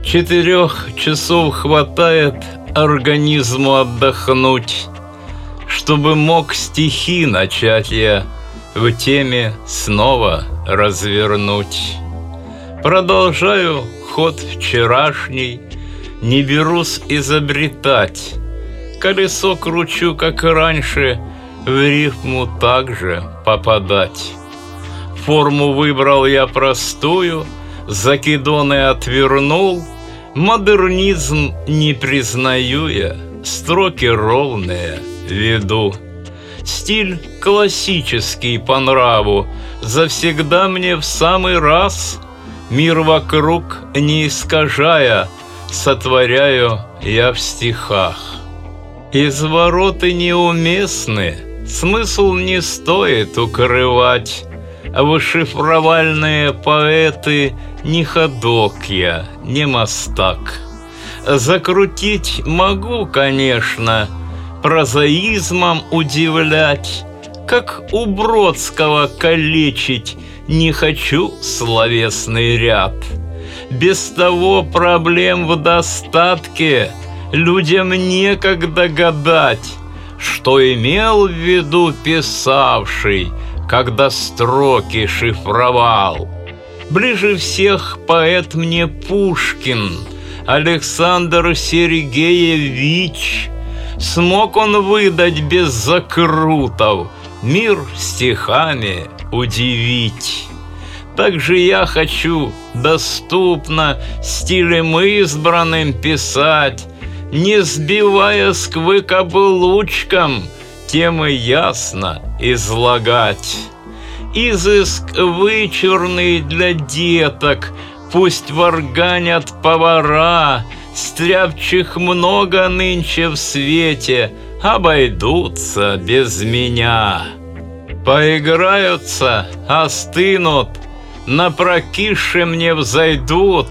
4 часов хватает организму отдохнуть, чтобы мог стихи начать я в теме снова развернуть. Продолжаю ход вчерашний, не берусь изобретать. Колесо кручу, как и раньше, в рифму также попадать. Форму выбрал я простую, закидоны отвернул. Модернизм не признаю я, строки ровные веду. Стиль классический по нраву, завсегда мне в самый раз. Мир вокруг не искажая, сотворяю я в стихах. Извороты неуместны, смысл не стоит укрывать. Вышифровальные поэты не ходок я, не мастак. Закрутить могу, конечно, прозаизмом удивлять. Как у Бродского калечить не хочу словесный ряд. Без того проблем в достатке, людям некогда гадать, что имел в виду писавший, когда строки шифровал. Ближе всех поэт мне Пушкин, Александр Сергеевич. Смог он выдать без закрутов, мир стихами удивить. Также я хочу доступно стилем избранным писать, не сбивая с каблучком, темы ясно излагать. Изыск вычурный для деток пусть варганят повара, стряпчих много нынче в свете, обойдутся без меня. Поиграются, остынут, на прокисши мне взойдут,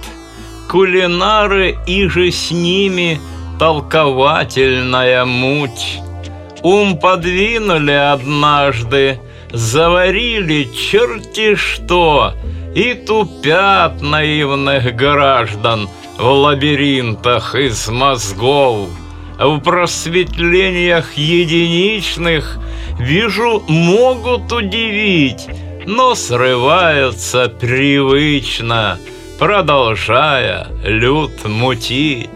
кулинары иже с ними толковательная муть. Ум подвинули однажды, заварили черти что, и тупят наивных граждан в лабиринтах из мозгов. В просветлениях единичных, вижу, могут удивить, но срываются привычно, продолжая люд мутить.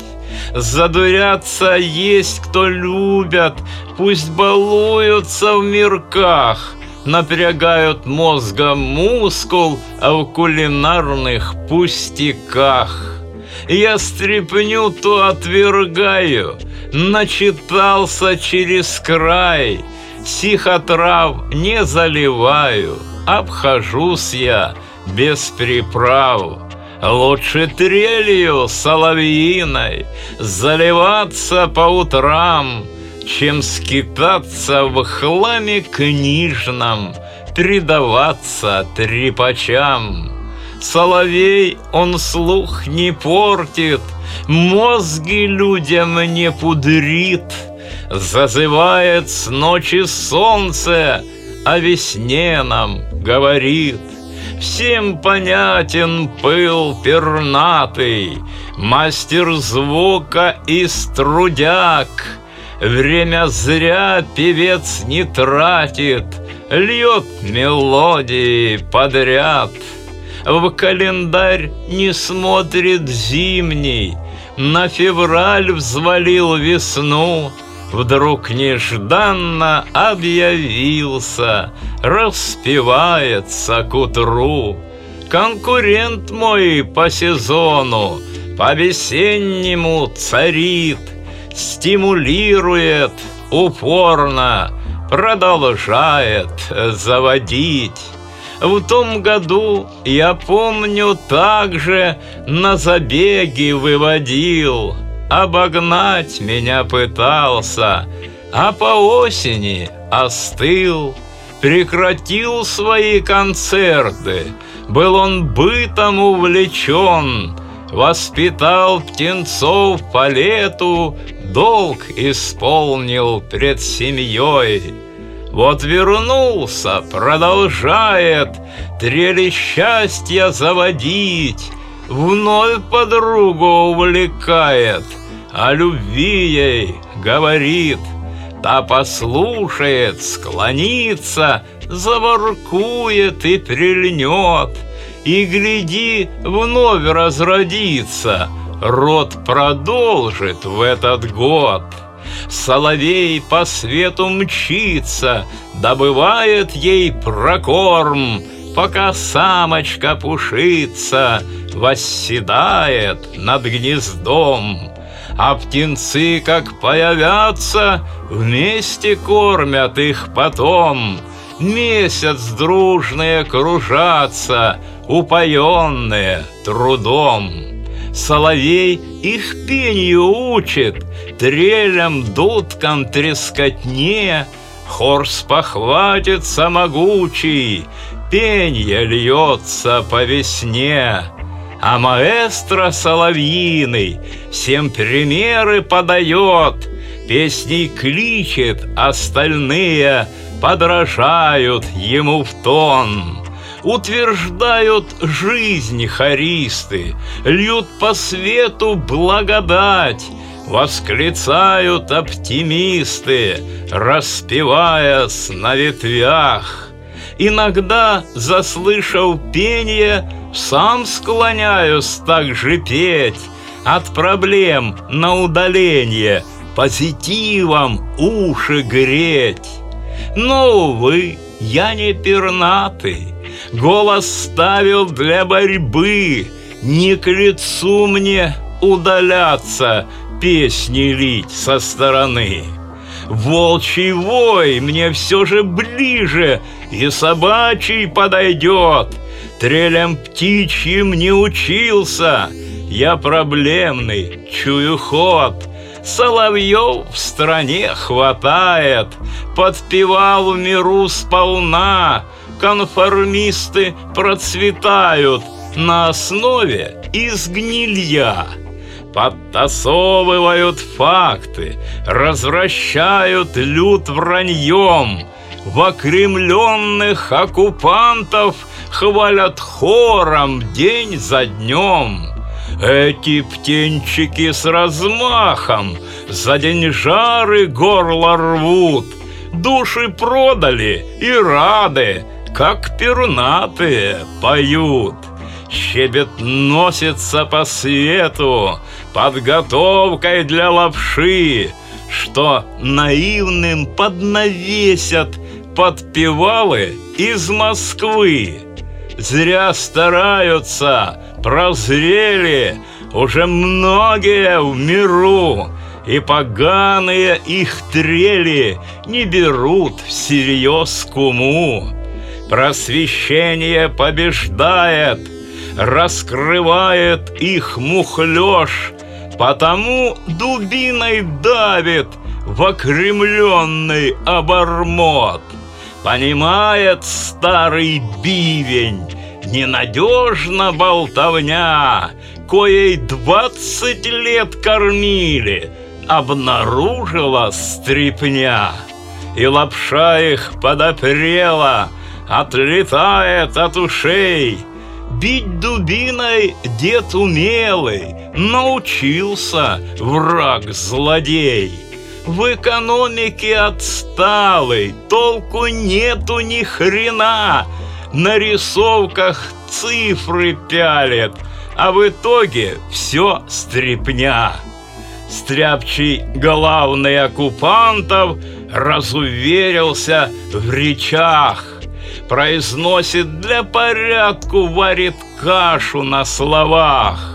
Задурятся есть кто любят, пусть балуются в мирках, напрягают мозгом мускул, в кулинарных пустяках. Я стряпню, то отвергаю, начитался через край, сих отрав не заливаю, обхожусь я без приправ. Лучше трелью соловьиной заливаться по утрам, чем скитаться в хламе книжном, предаваться трепачам. Соловей, он слух не портит, мозги людям не пудрит, зазывает с ночи солнце, о весне нам говорит. Всем понятен пыл пернатый, мастер звука и струдяк. Время зря певец не тратит, льет мелодии подряд. В календарь не смотрит зимний, на февраль взвалил весну. Вдруг нежданно объявился, распевается к утру. Конкурент мой по сезону, по весеннему царит, стимулирует упорно, продолжает заводить. В том году, я помню, также на забеги выводил, обогнать меня пытался, а по осени остыл, прекратил свои концерты. Был он бытом увлечен, воспитал птенцов по лету, долг исполнил пред семьей. Вот вернулся, продолжает трели счастья заводить, вновь подругу увлекает, о любви ей говорит. Та послушает, склонится, заворкует и прильнет, и, гляди, вновь разродится, род продолжит в этот год. Соловей по свету мчится, добывает ей прокорм, пока самочка пушится, восседает над гнездом. А птенцы, как появятся, вместе кормят их потом. Месяц дружные кружатся, упоенные трудом. Соловей их пенью учит, трелям, дудкам, трескотне. Хор спохватится могучий, пенье льется по весне. А маэстро соловьиный всем примеры подает, песней кличет, остальные подражают ему в тон. Утверждают жизнь хористы, льют по свету благодать, восклицают оптимисты, распеваясь на ветвях. Иногда, заслышав пение, сам склоняюсь так же петь, от проблем на удаление, позитивом уши греть. Но, увы, я не пернатый, голос ставил для борьбы, не к лицу мне удаляться, песни лить со стороны. Волчий вой мне все же ближе, и собачий подойдет. Трелям птичьим не учился, я проблемный, чую ход. Соловьев в стране хватает, подпевал в миру сполна. Конформисты процветают на основе из гнилья. Подтасовывают факты, развращают люд враньем. Вокремленных оккупантов хвалят хором день за днем. Эти птенчики с размахом за деньжары горло рвут. Души продали и рады, как пернатые поют. Щебет носится по свету подготовкой для лапши, что наивным поднавесят подпевалы из Москвы. Зря стараются, прозрели уже многие в миру, и поганые их трели не берут всерьез к уму. Просвещение побеждает, раскрывает их мухлёж, потому дубиной давит в окремленный обормот. Понимает старый бивень, ненадежна болтовня, коей 20 лет кормили, обнаружила стрипня. И лапша их подопрела, отлетает от ушей. Бить дубиной дед умелый, научился враг-злодей. В экономике отсталый, толку нету ни хрена. На рисовках цифры пялит, а в итоге все стряпня. Стряпчий главный оккупантов разуверился в речах, произносит для порядку, варит кашу на словах.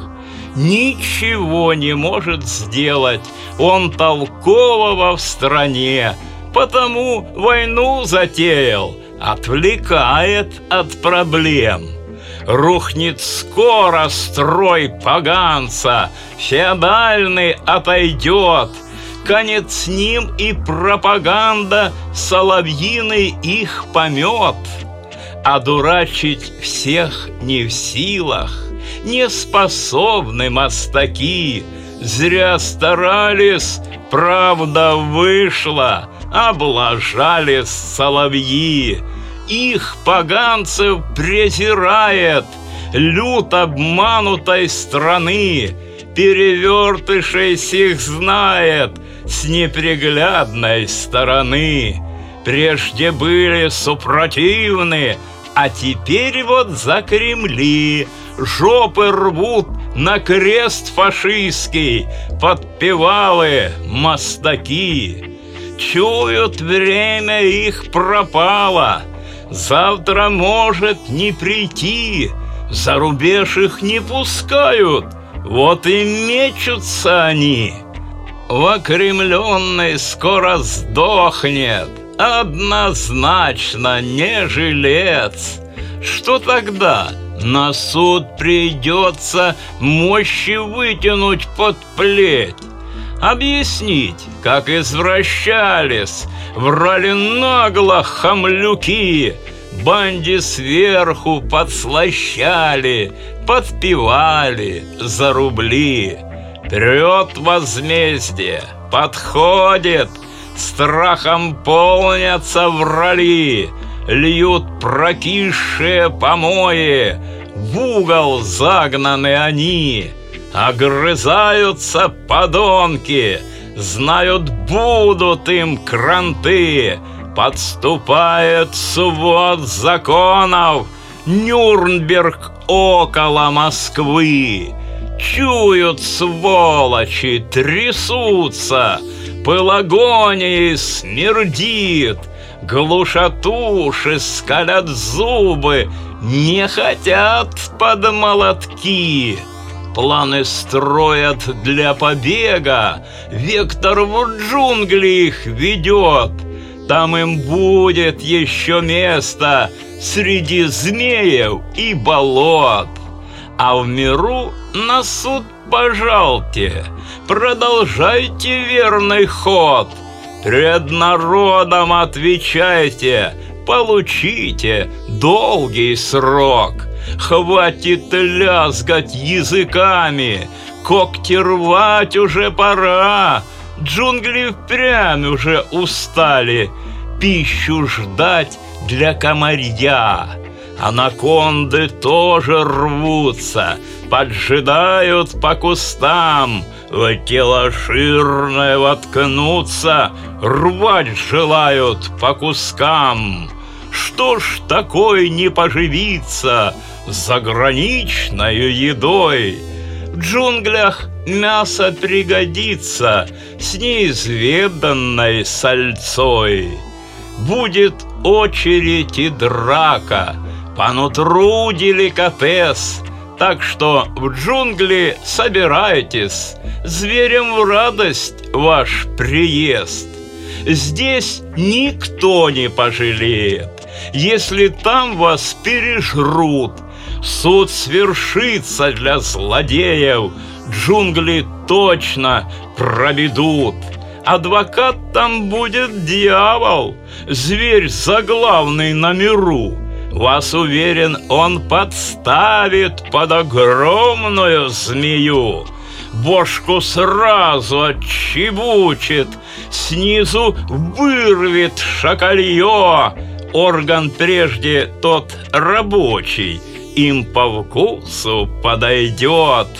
Ничего не может сделать он толкового в стране, потому войну затеял, отвлекает от проблем. Рухнет скоро строй поганца, феодальный отойдет, конец с ним и пропаганда соловьиной их помет. Одурачить всех не в силах, не способны мастаки. Зря старались, правда вышла, облажались соловьи. Их поганцев презирает люд обманутой страны, перевертышей сих знает с неприглядной стороны. Прежде были супротивны, а теперь вот за Кремли жопы рвут на крест фашистский подпевалы мастаки. Чуют, время их пропало, завтра может не прийти, за рубеж их не пускают, вот и мечутся они. Окремленный скоро сдохнет, однозначно не жилец. Что тогда? На суд придется мощи вытянуть под плеть, объяснить, как извращались, врали нагло хамлюки, банде сверху подслащали, подпевали за рубли. Прет возмездие, подходит, страхом полнятся врали, льют прокисшие помои, в угол загнаны они. Огрызаются подонки, знают, будут им кранты. Подступает свод законов, Нюрнберг около Москвы. Чуют сволочи, трясутся, пылагонией смердит, глушат уши, скалят зубы, не хотят под молотки. Планы строят для побега, вектор в джунгли их ведет. Там им будет еще место среди змеев и болот. А в миру на суд пожалуйте, продолжайте верный ход. Пред народом отвечайте, получите долгий срок. Хватит лязгать языками, когти рвать уже пора. Джунгли впрямь уже устали пищу ждать для комарья. Анаконды тоже рвутся, поджидают по кустам, в тело жирное воткнуться, рвать желают по кускам. Что ж такой не поживиться заграничною едой? В джунглях мясо пригодится с неизведанной сальцой. Будет очередь и драка, по нутру деликатес. Так что в джунгли собирайтесь, зверям в радость ваш приезд. Здесь никто не пожалеет, если там вас пережрут. Суд свершится для злодеев, джунгли точно пробедут. Адвокат там будет дьявол, зверь заглавный на миру. Вас, уверен, он подставит под огромную змею. Бошку сразу отчебучит, снизу вырвет шакалье. Орган прежде тот рабочий, им по вкусу подойдет.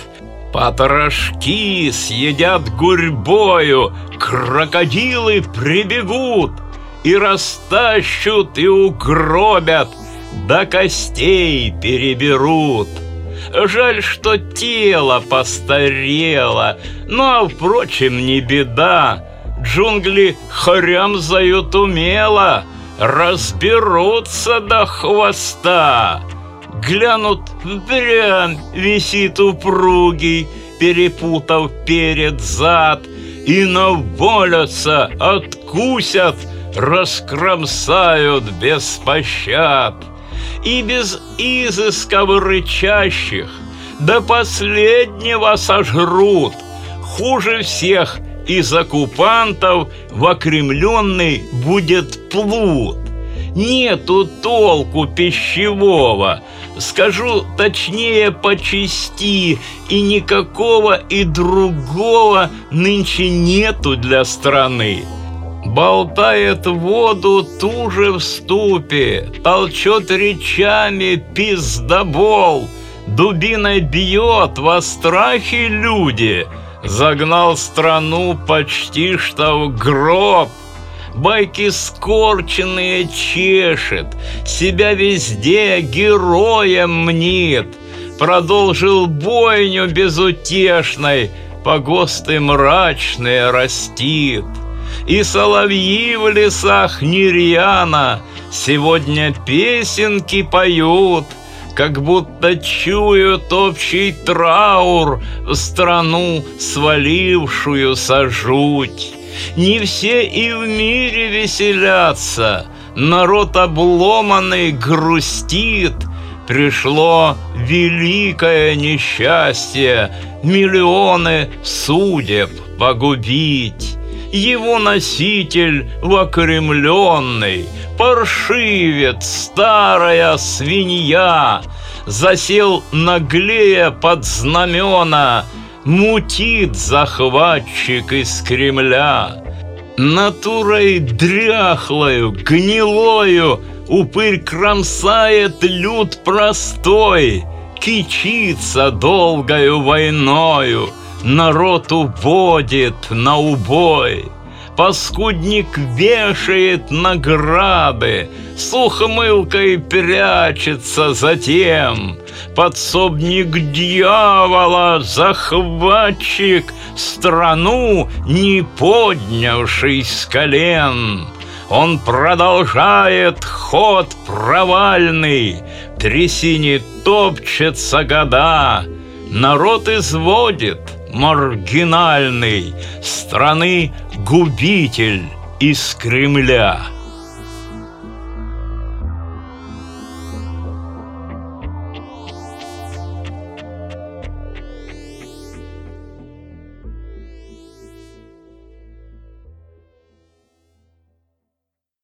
Потрошки съедят гурьбою, крокодилы прибегут и растащут и угробят, до костей переберут. Жаль, что тело постарело, но, впрочем, не беда. Джунгли хрямзают умело, разберутся до хвоста. Глянут, впрямь висит упругий, перепутав перед зад, и навалятся, откусят, раскромсают без пощад. И без изысков рычащих до последнего сожрут. Хуже всех из оккупантов в окремленный будет плут. Нету толку пищевого, скажу точнее по части, и никакого и другого нынче нету для страны. Болтает воду туже в ступе, толчет речами пиздобол, дубиной бьет во страхе люди, загнал страну почти что в гроб. Байки скорченные чешет, себя везде героем мнит, продолжил бойню безутешной, погосты мрачные растит. И соловьи в лесах нерьяно сегодня песенки поют, как будто чуют общий траур в страну, свалившуюся жуть. Не все и в мире веселятся, народ обломанный грустит. Пришло великое несчастье, миллионы судеб погубить. Его носитель вокремленный, паршивец, старая свинья, засел наглея под знамена, мутит захватчик из Кремля. Натурой дряхлою, гнилою упырь кромсает люд простой, кичится долгою войною, народ уводит на убой. Паскудник вешает награды, с ухмылкой прячется затем. Подсобник дьявола, захватчик, страну не поднявший с колен. Он продолжает ход провальный, в трясине топчется года. Народ изводит маргинальный, страны губитель из Кремля.